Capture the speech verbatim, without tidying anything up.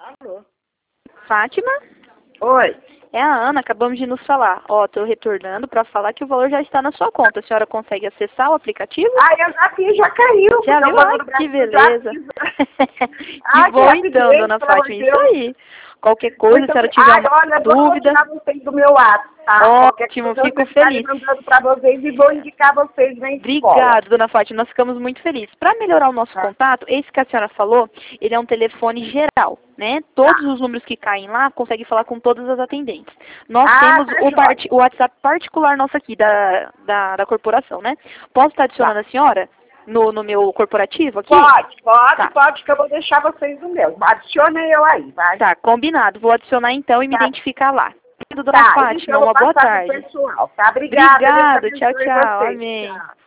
Alô? Fátima? Oi. É a Ana, acabamos de nos falar. Ó, tô retornando para falar que o valor já está na sua conta. A senhora consegue acessar o aplicativo? Ah, eu já vi, já caiu. Já viu? Ai, que beleza. Que Ah, bom então, dona Fátima. Isso aí. Qualquer coisa, se a senhora tiver Ai, uma olha, dúvida... eu vou tirar vocês do meu ato, tá? Ótimo, fico feliz. mandando para vocês e vou indicar vocês na escola. Obrigada, dona Fátima. Nós ficamos muito felizes. Para melhorar o nosso Tá. contato, esse que a senhora falou, ele é um telefone geral, né? Todos os números que caem lá conseguem falar com todas as atendentes. Nós Ah, temos tá o, jóia. part- o WhatsApp particular nosso aqui, da, da, da corporação, né? Posso estar adicionando a senhora no, no meu corporativo aqui? Pode, pode, Tá. pode, que eu vou deixar vocês no meu. Adiciona eu aí, vai. Tá, combinado. Vou adicionar então e me Tá. identificar lá. Dona Tá, Fátima, então eu vou uma boa passar pro tarde. pessoal, tá? Obrigada. Deus Obrigada. Tchau, abençoe tchau. vocês. Amém. Tchau.